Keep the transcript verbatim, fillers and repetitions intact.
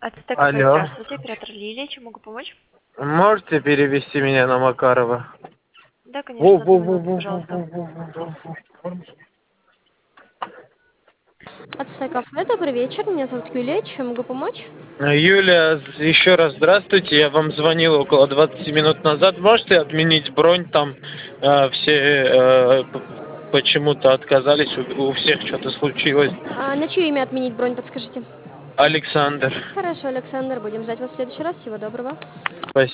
АЦТ кафе, Алло. здравствуйте, оператор Лилия, чем могу помочь? Можете перевести меня на Макарова? Да, Во, конечно, одну во, во, минуту, во, во, пожалуйста. во, во, во, во. АЦТ кафе, добрый вечер, меня зовут Юлия, чем могу помочь? Юля, еще раз здравствуйте. Я вам звонил около двадцати минут назад. Можете отменить бронь? Там э, все э, п- почему-то отказались. У, у всех что-то случилось. А на чье имя отменить бронь, подскажите? Александр. Хорошо, Александр, будем ждать вас в следующий раз, всего доброго. Спасибо.